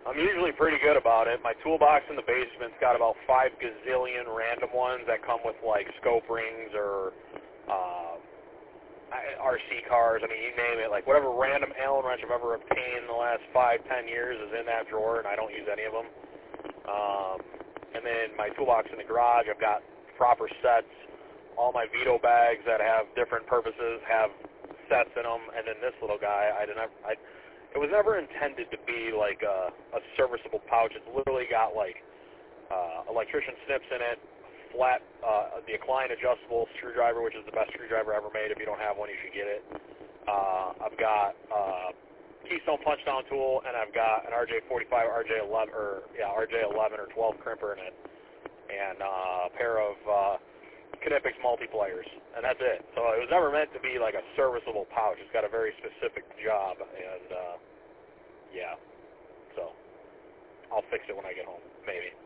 I'm usually pretty good about it. My toolbox in the basement's got about 5 gazillion random ones that come with, like, scope rings or RC cars. I mean, you name it. Like, whatever random Allen wrench I've ever obtained in the last 5-10 years is in that drawer, and I don't use any of them. And then my toolbox in the garage, I've got proper sets. All my Vito bags that have different purposes have sets in them. And then this little guy, it was never intended to be like a serviceable pouch. It's literally got like electrician snips in it, flat, the Klein adjustable screwdriver, which is the best screwdriver ever made. If you don't have one, you should get it. I've got Keystone punch down tool, and I've got an RJ45, RJ11 or 12 crimper in it, and a pair of Knipex multiplayers, and that's it. So it was never meant to be like a serviceable pouch. It's got a very specific job, and yeah. So I'll fix it when I get home, maybe.